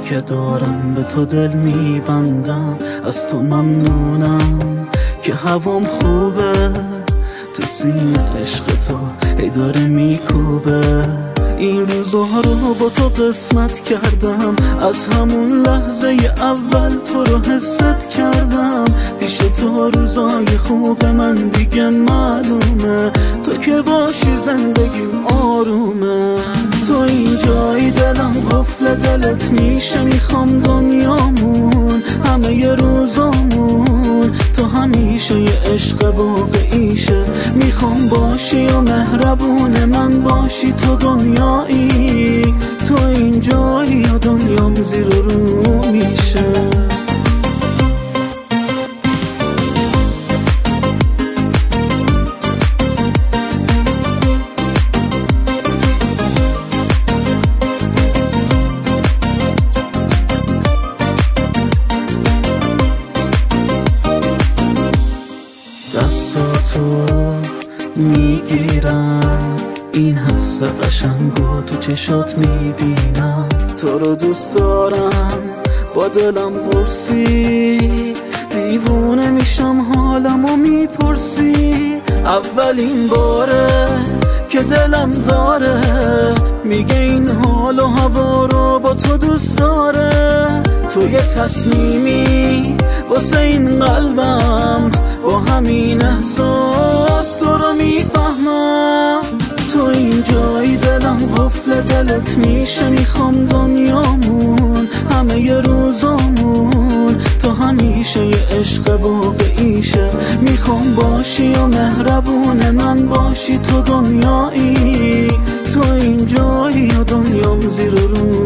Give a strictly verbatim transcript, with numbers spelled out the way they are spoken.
که دارم به تو دل میبندم. از تو ممنونم که هوام خوبه، تو سینه عشق تو ای داره میکوبه. این روزها رو با تو قسمت کردم، از همون لحظه اول تو رو حست کردم. پیش تو روزای خوب من دیگه معلومه، تو که باشی زندگیم آرومه. تو اینجایی دلم قفل دلت میشه، میخوام دنیامون همه ی روزامون تو همیشه یه عشق واقعیشه. میخوام باشی و مهربون من باشی، تو دنیایی، تو اینجایی و دنیام زیر و رو میشه. دستاتو میگیرم، این حس قشنگو تو چشات میبینم. تو رو دوست دارم با دلم قرصی، دیوونه میشم حالمو میپرسی. اولین باره که دلم داره میگه این حال و هوا رو با تو دوست داره. تو یه تصمیمی واسه این قلبم، با همین احساس تو رو میفهمم. تو اینجایی دلم قفل دلت میشه، میخوام دنیامون همه ی روزامون تو همیشه یه عشق واقعیشه. میخوام باشی و مهربون من باشی، تو دنیایی، تو اینجایی و دنیام زیر و رو